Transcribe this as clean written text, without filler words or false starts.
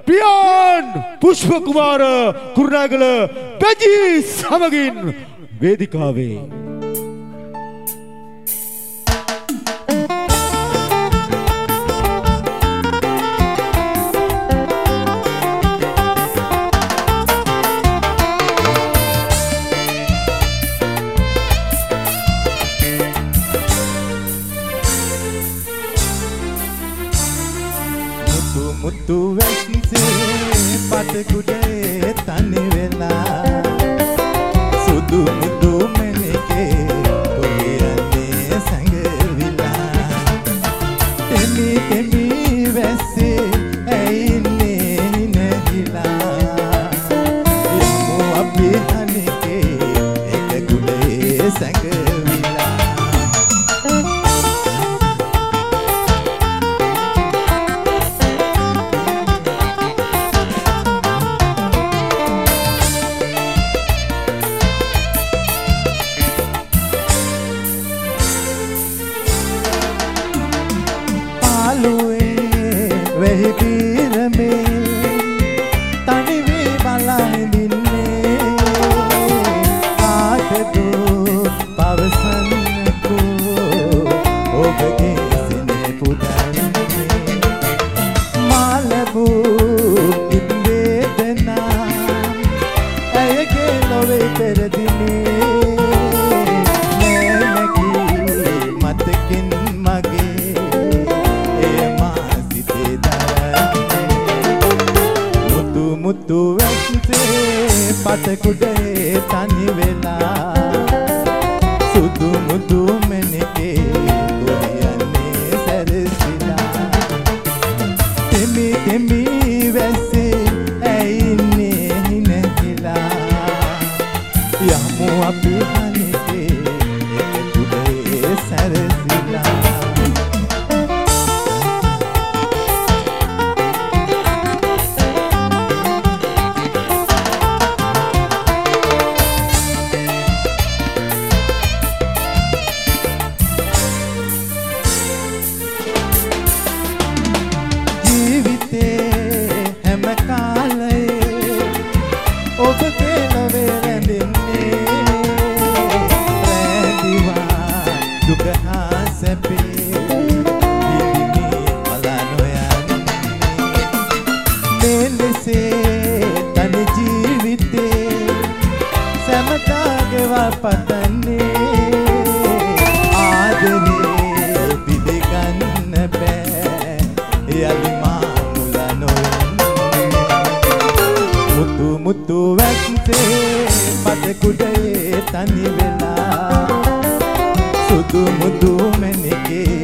පියාන් පුෂ්ප කුමාර කුරුණෑගල පැජී සමගින් වේදිකාවේ මුතු වැස්සේ පතකුඩේ තනි වෙලා සුදු මුදු මෙලකේ කොහේ සැඟවිලා තෙමි තෙමි වැස්සේ ඇයින්නේ නැහිලා යමු අපි හනිකේ එක කුඩේ සැඟවිලා පතකුඩේ තනි වෙලා සුදු මුදු මෙනකේ ගොයන්නේ සැරසිලා තෙමි තෙමි වැස්සේ ඇයින්නේ නැහිලා යමු අපි හනිකේ එක කුඩේ සැරසිලා මුතු වැස්සේ පතකුඩේ තනි වෙලා සුදු මුදු මෙනකේ